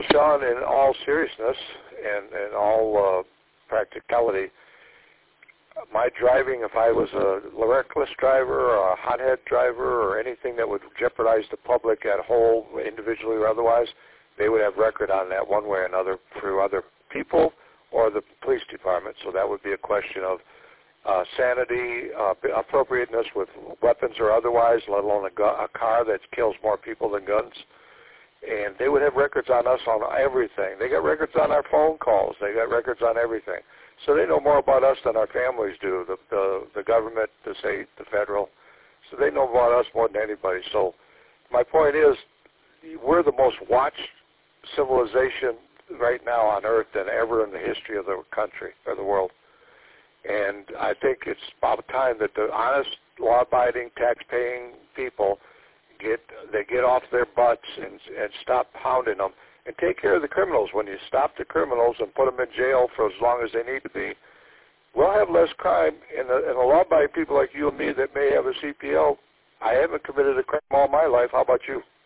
Sean, in all seriousness and all practicality, my driving, if I was a reckless driver or a hothead driver or anything that would jeopardize the public at whole, individually or otherwise, they would have record on that one way or another through other people or the police department. So that would be a question of sanity, appropriateness with weapons or otherwise, let alone a car that kills more people than guns. And they would have records on us on everything. They got records on our phone calls. They got records on everything. So they know more about us than our families do, the government, the state, the federal. So they know about us more than anybody. So my point is, we're the most watched civilization right now on Earth than ever in the history of the country or the world. And I think it's about time that the honest, law-abiding, tax-paying people get off their butts and stop hounding them. And take care of the criminals. When you stop the criminals and put them in jail for as long as they need to be, we'll have less crime. And the law-abiding people like you and me that may have a CPL, I haven't committed a crime all my life. How about you?